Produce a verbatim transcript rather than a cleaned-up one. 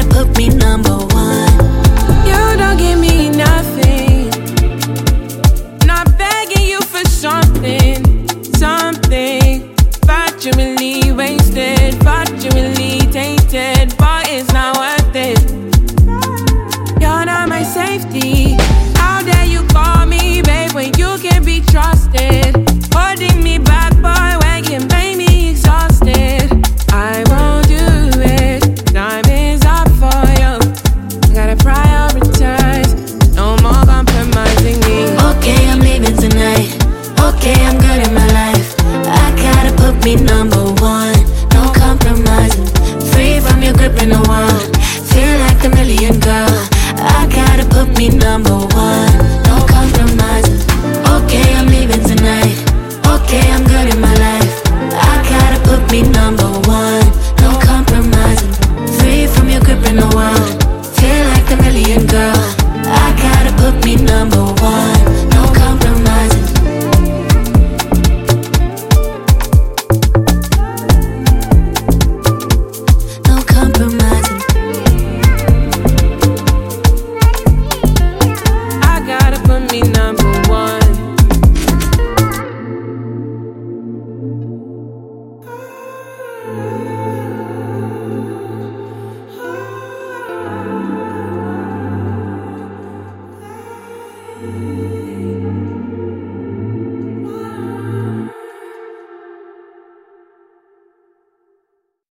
gotta put me number one. You don't give me nothing. Not begging you for something, something. But you really wasted, but you really tainted, but it's not worth it. You're not my safety. How dare you call me babe when you can be trusted? Holding me back, boy, when you make me exhausted. I won't do it. Time is up for you. I gotta prioritize. No more compromising me. Okay, I'm leaving tonight. Okay, I'm good in my life. I gotta put me number one. No compromising. Free from your grip in the wall. Feel like the million girl. I gotta put me number one. No compromising. Okay, I'm leaving tonight. Okay, I'm good in my life. I gotta put me number one. No compromising. Free from your grip in the wall. Feel like the million girl.